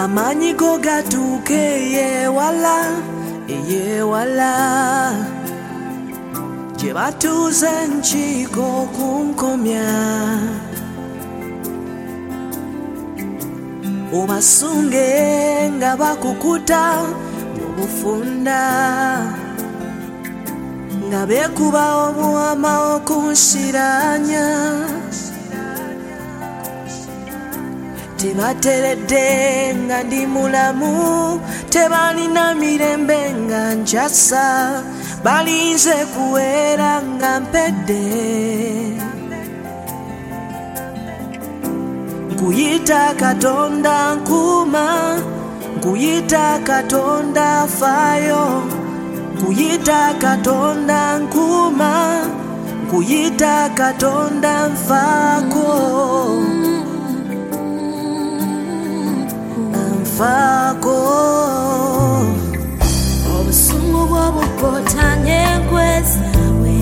amanyi go gatuuke eyewala gye batuuze enkiiko kunkomya obasunge nga bakukuta mu bufunda nga beekuba obuwama okunsiranya tebateredde nga ndi mulamu tebalina mirembe nga njasa balinze kuweera nga mpedde nkuyita Katonda nkuuma nkuyita Katonda faayo nkuyita Katonda nkuuma nkuyita Katonda nfaako obusungu bw'obukotanye nkwezawe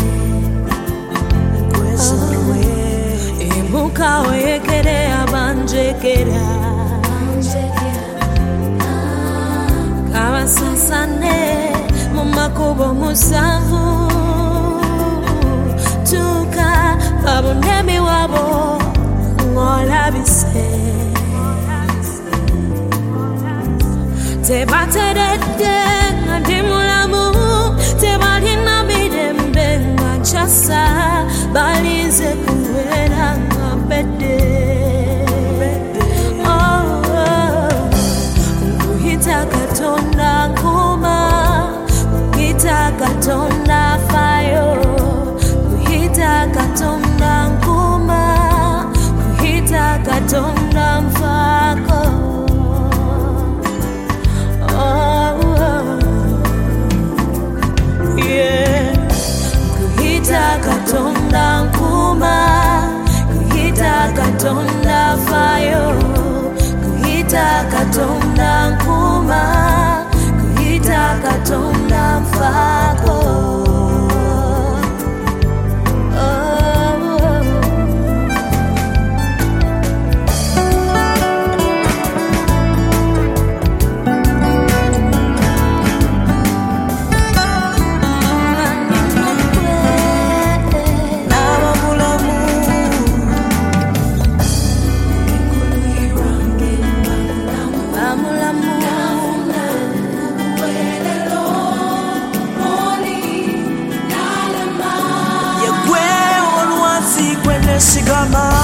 emuka oyekere abanjekera kabasasane mu makubo musanvu tuka babunemi wabo ng'olabise tebateredde nga ndi mulamu tebalina mirembe nga njasa balinze kubeera nga mpedde nkuyita Katonda nkuuma nkuyita Katonda faayo nkuyita Katonda nkuuma nkuyita Katonda nfaako Katonda nkuuma nkuyita Katonda faayo nkuyita Katonda nkuuma nkuyita Katonda nfaako sigama